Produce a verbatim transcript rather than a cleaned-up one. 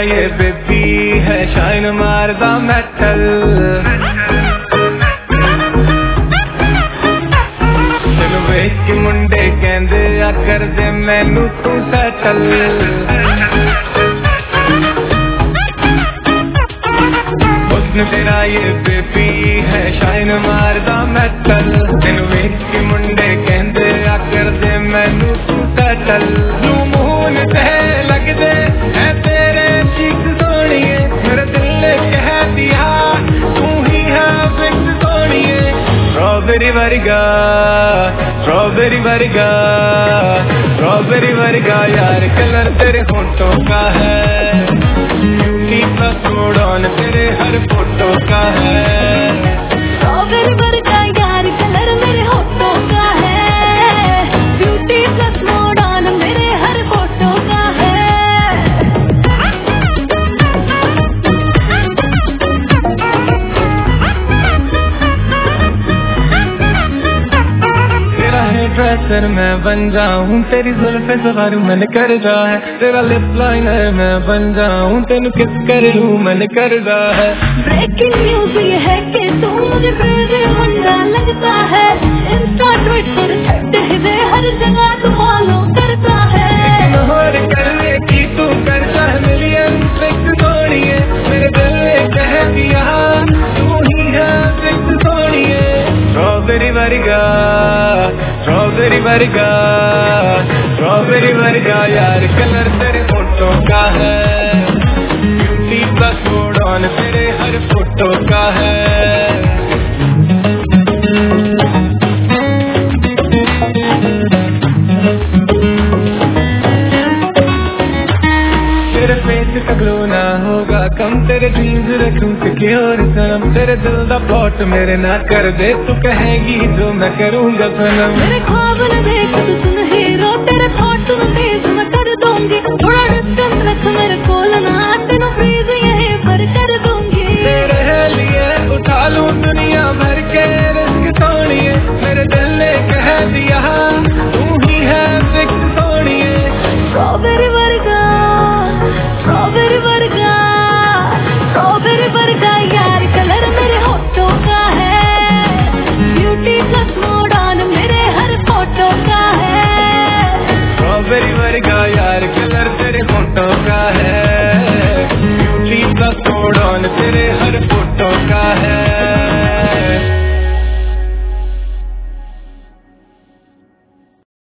ये बेबी है शाइन मारदा मेटल। तेनू वेख के मुंडे कहंदे आ कर दे मैनू तू सैटल। हुस्न तेरा ये बेबी है शाइन मारदा मेटल। तेनू वेख के मुंडे कहंदे आ कर दे मैनू तू सैटल। मून ते लगदे है तेरे चीक सोनिए मेरे दिल ने कह दिया तू ही है फिक्स सोनिए। स्ट्रॉबेरी वर्गा स्ट्रॉबेरी वर्गा स्ट्रॉबेरी वर्गा यार कलर तेरे होठों का है। ब्यूटी प्लस मोड ऑन तेरे हर फोटो का है। स्ट्रॉबेरी वर्गा यार कलर मेरे होठों का है। ब्यूटी प्लस मोड ऑन मेरे हर फोटो का है। तेरा है ड्रेसर मैं बन जाऊं तेरी जुल्फे सवारूं मन कर जा है। तेरा लिप लाइनर मैं बन जाऊं तेनू किस कर लूं मन कर जा है। ब्रेकिंग न्यूज ये है कि तू मुझे फिर मुंडा लगता है। इंस्टा ट्विटर छट्टे हुए हर जगह तू फॉलो करता है। और करने की तू करता है मिलियन फिक्स सोनिए मेरे दिल ने कह दिया तू ही है फिक्स सोनिए। स्ट्रॉबेरी वर्गा स्ट्रॉबेरी वर्गा स्ट्रॉबेरी वर्गा यार कलर तेरे फोटो का है। ब्यूटी प्लस मोड ऑन तेरे हर फोटो का है। तेरे फेस का ग्लो ना होगा कम तेरे ड्रीम्स रखूं सिक्योर सनम। तेरे दिल दा प्लॉट मेरे ना कर दे तू कहेगी जो मैं करूंगा सनम। मेरे ख्वाब न देख तू सुन हीरो तेरे थॉट में तेज मैं कर दूंगी। थोड़ा डिस्टेंस रख मेरे कोल ना तेनू फ्रीज यहीं पर कर दूंगी। तेरे लिए उठा लूं दुनिया भर के रिस्क सोनिए मेरे दिल ने कह दिया तू ही है फिक्स सोनिए। स्ट्रॉबेरी वर्गा स्ट्रॉबेरी वर्गा स्ट्रॉबेरी वर्गा यार कलर मेरे होठों का है। ब्यूटी प्लस मोड ऑन मेरे हर फोटो का है। स्ट्रॉबेरी वर्गा यार कलर तेरे फोटो का है। ब्यूटी प्लस मोड ऑन तेरे